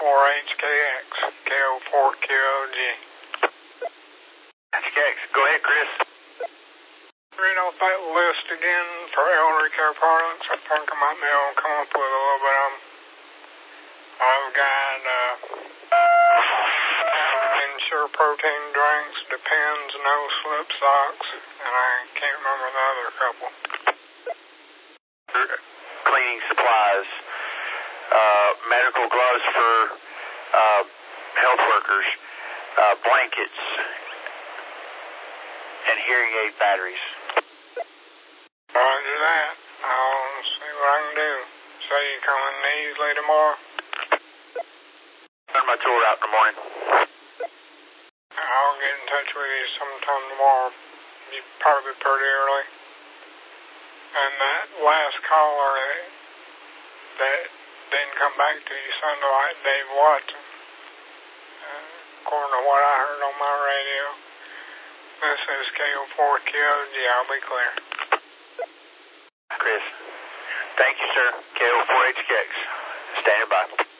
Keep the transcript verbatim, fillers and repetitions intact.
four H K X, K O four Q O G. H K X, go ahead, Chris. Read off that list again for elderly care products. I think I might be able to come up with a little bit of them. I've got uh, Ensure protein drinks, Depends, no slip socks, and I can't remember the other couple. Cleaning supplies, uh, medical gloves for uh, health workers, uh, blankets, and hearing aid batteries. Roger that. I'll see what I can do. So you coming easily tomorrow? Turn my tour out in the morning. I'll get in touch with you sometime tomorrow. You probably pretty early. And that last caller that, that didn't come back to you sounded like Dave Watson. Uh, according to what I heard on my radio. This is K O four Q O G. I'll be clear. Chris. Thank you, sir. K O four H K X. Standing by.